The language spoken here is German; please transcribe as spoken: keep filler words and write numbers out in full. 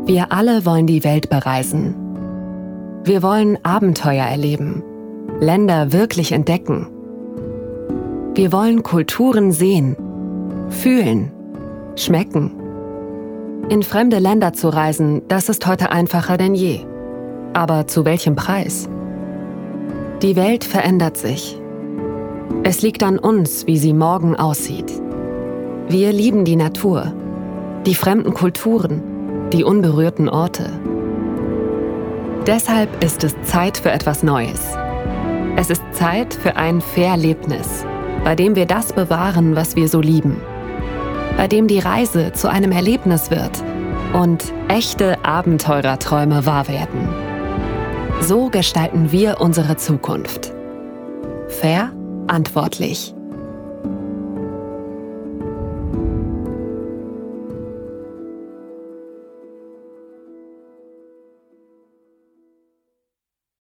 Wir alle wollen die Welt bereisen. Wir wollen Abenteuer erleben, Länder wirklich entdecken. Wir wollen Kulturen sehen, fühlen, schmecken. In fremde Länder zu reisen, das ist heute einfacher denn je. Aber zu welchem Preis? Die Welt verändert sich. Es liegt an uns, wie sie morgen aussieht. Wir lieben die Natur, die fremden Kulturen, die unberührten Orte. Deshalb ist es Zeit für etwas Neues. Es ist Zeit für ein Verlebnis, bei dem wir das bewahren, was wir so lieben. Bei dem die Reise zu einem Erlebnis wird und echte Abenteurerträume wahr werden. So gestalten wir unsere Zukunft. Verantwortlich.